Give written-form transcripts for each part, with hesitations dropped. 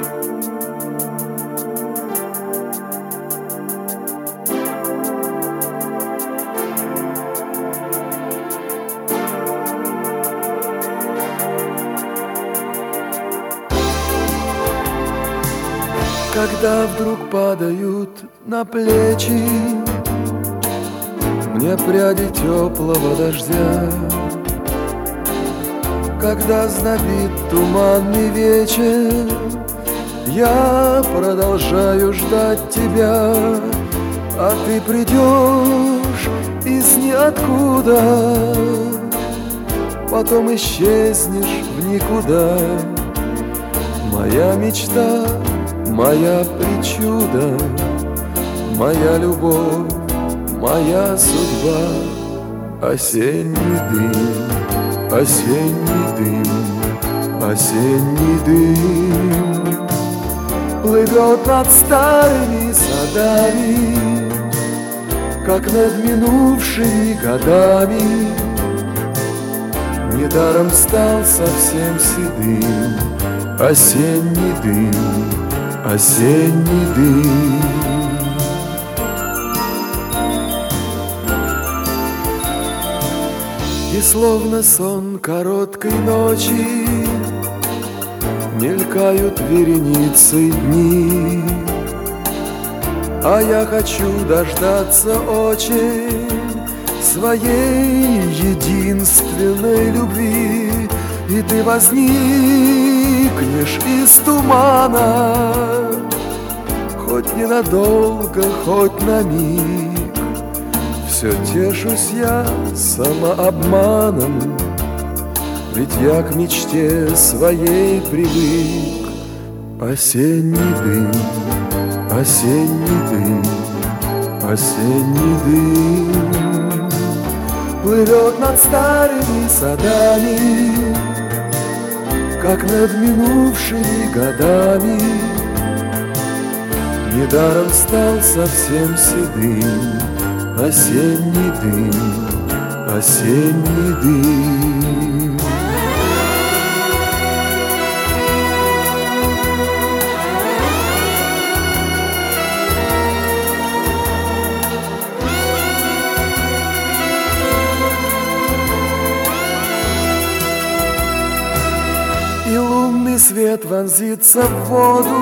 Когда вдруг падают на плечи мне пряди теплого дождя, когда знобит туманный вечер, я продолжаю ждать тебя, а ты придешь из ниоткуда, потом исчезнешь в никуда. Моя мечта, моя причуда, моя любовь, моя судьба. Осенний дым, осенний дым, осенний дым плывет над старыми садами, как над минувшими годами. Недаром стал совсем седым осенний дым, осенний дым. И словно сон короткой ночи мелькают вереницей дни, а я хочу дождаться очень своей единственной любви. И ты возникнешь из тумана, хоть ненадолго, хоть на миг. Все тешусь я самообманом, ведь я к мечте своей привык. Осенний дым, осенний дым, осенний дым плывет над старыми садами, как над минувшими годами. Недаром стал совсем седым осенний дым, осенний дым. И лунный свет вонзится в воду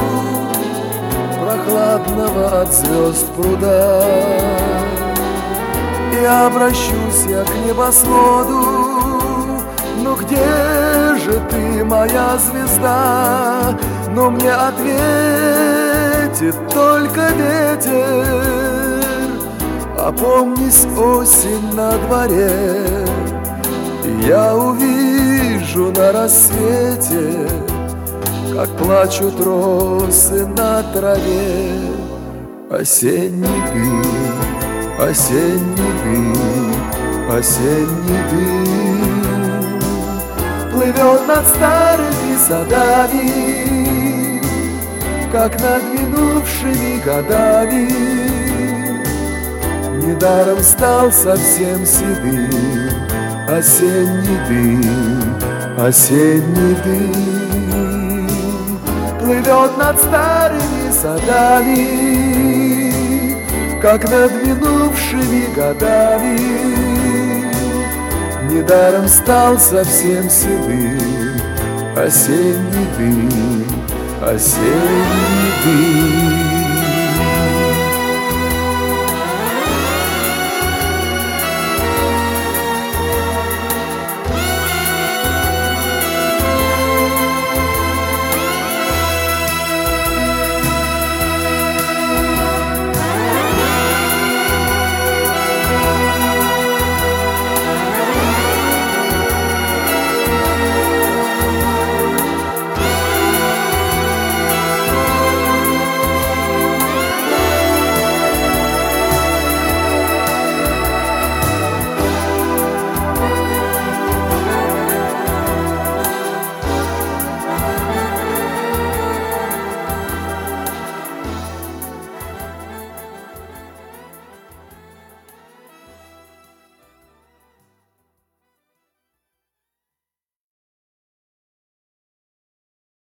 прохладного от звезд пруда, и обращусь я к небосводу. Ну где же ты, моя звезда? Но мне ответит только ветер. Опомнись, осень на дворе, и я увижу на рассвете, как плачут росы на траве. Осенний дым, осенний дым, осенний дым плывет над старыми садами, как над минувшими годами. Недаром стал совсем седым осенний дым, осенний дым плывет над старыми садами, как над минувшими годами. Недаром стал совсем седым осенний дым, осенний дым.